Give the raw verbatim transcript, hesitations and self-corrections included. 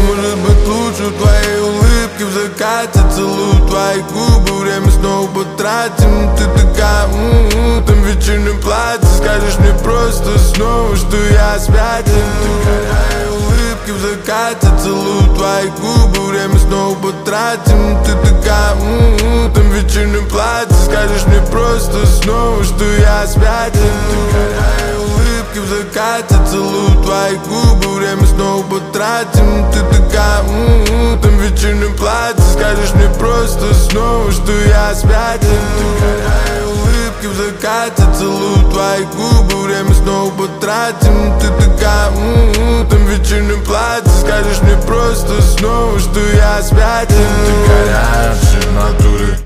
может быть лучше в твоей улыбке в закате. Целую твои губы, время снова потратим. Ты такая, м-м, в том вечернем платье. Скажешь мне просто снова, что я спятил. Твоей улыбки в закате. Целую твои губы, время снова потратим. Ты такая, м-м, в том вечернем платье. Скажешь мне просто снова, что я спятил. Твоей улыбки в закате. Целую твои губы, время снова потратим. Ты такая, м-м, в том вечернем платье. Скажешь мне просто снова, что я спятил. Твоей улыбки в закате. Целую твои губы, время снова потратим. Ты такая, м-м, в том вечернем платье. Скажешь мне просто снова, что я спятил. Ты горячая в натуре.